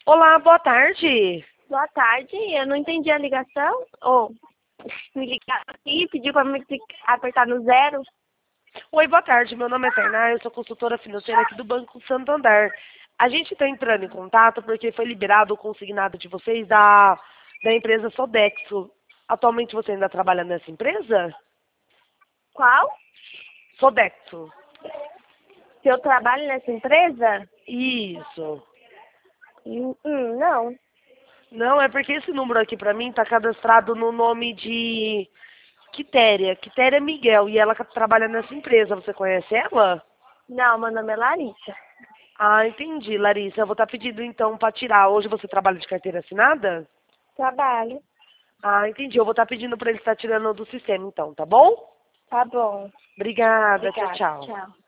Olá, boa tarde. Boa tarde, eu não entendi a ligação. Ou me ligaram aqui e pediu para me apertar no 0. Oi, boa tarde. Meu nome é Tainá, eu sou consultora financeira aqui do Banco Santander. A gente está entrando em contato porque foi liberado o consignado de vocês da empresa Sodexo. Atualmente você ainda trabalha nessa empresa? Qual? Sodexo. Se eu trabalho nessa empresa? Isso. Não. Não, é porque esse número aqui pra mim tá cadastrado no nome de Quitéria Miguel, e ela trabalha nessa empresa. Você conhece ela? Não, meu nome é Larissa. Ah, entendi, Larissa. Eu vou estar pedindo então para tirar. Hoje você trabalha de carteira assinada? Trabalho. Ah, entendi. Eu vou estar pedindo para ele estar tirando do sistema então, tá bom? Tá bom. Obrigada. Tchau, Obrigada. tchau. Tchau.